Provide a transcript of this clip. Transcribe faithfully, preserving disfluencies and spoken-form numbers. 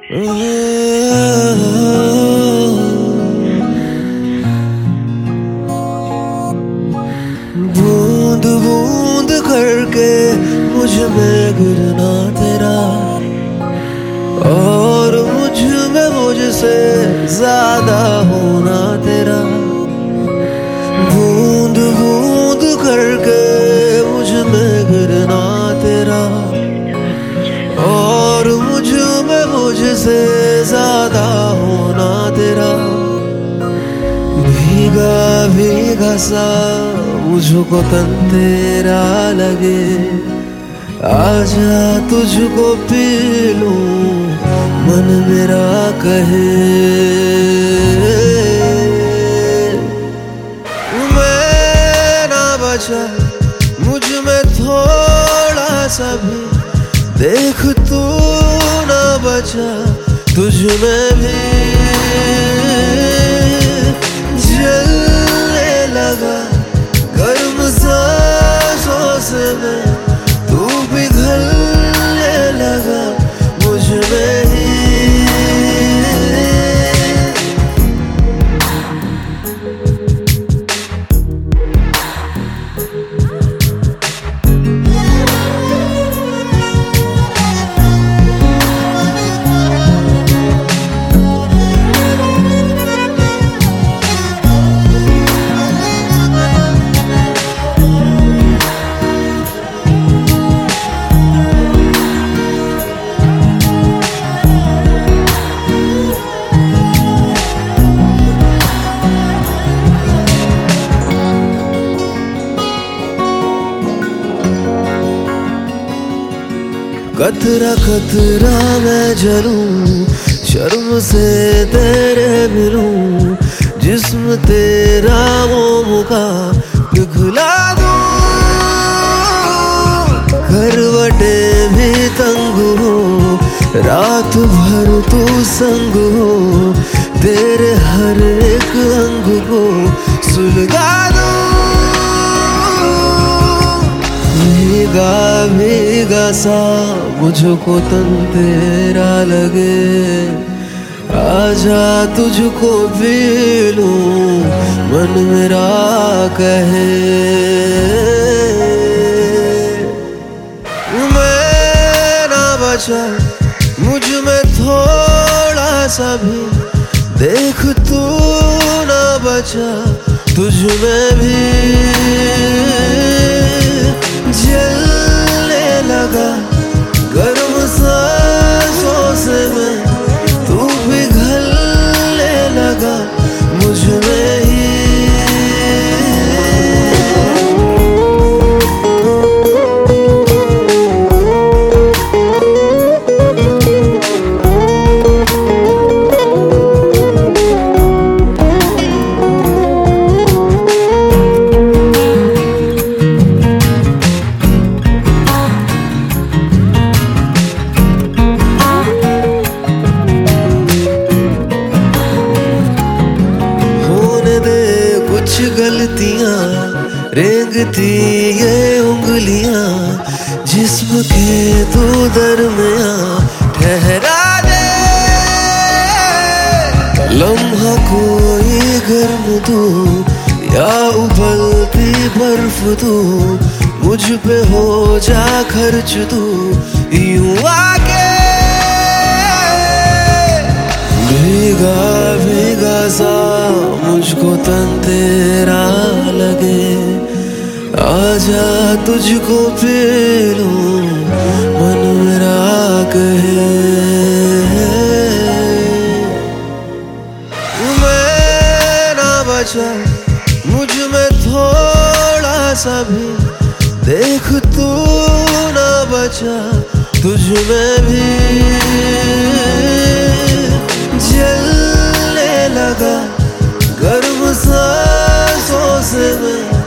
बूंद बूंद करके मुझ में गिरना तेरा, और मुझ में मुझसे ज्यादा होना तेरा। बूंद बूंद करके मुझ में गिरना तेरा, और मुझ में मुझसे ज्यादा होना तेरा। भीगा भीगा सा मुझको तन तेरा लगे, आजा तुझको पी लूं मन मेरा कहे। मैं ना बचा मुझ में थोड़ा सा भी, देख तू ना बचा तुझ में भी। जलने लगा गर्म सांसों से मैं, तू पिघलने लगा मुझ में ही। कतरा कतरा मैं जलूं, शर्म से तेरे मिलूं, जिस्म तेरा मोम का पिघला दूं। करवटे भी तंग हो, रात भर तू संग हो, तेरे हर एक अंग को सुलगा दूं। भीगा भीगा सा मुझको तन तेरा लगे, आजा तुझको पी लूं मन मेरा कहे। मैं ना बचा मुझ में थोड़ा सा भी, देख तू ना बचा तुझ में भी। जलने लगा गर्म सांसों से मैं, तू पिघलने लगा मुझ में ही। गलतियां रेंगती ये उंगलियां, जिस्म के तू दरमियां ठहरा दे। लम्हा कोई गर्म तू या उबलती बर्फ तू, मुझ पे हो जा खर्च तू यूं आके। भीगा भीगा सा मुझको तन तेरा लगे, आजा तुझको पी लूं मन मेरा कहे। मैं ना बचा मुझ में थोड़ा सा भी, देख तू ना बचा तुझ में भी। जलने लगा गर्म सांसों से मैं,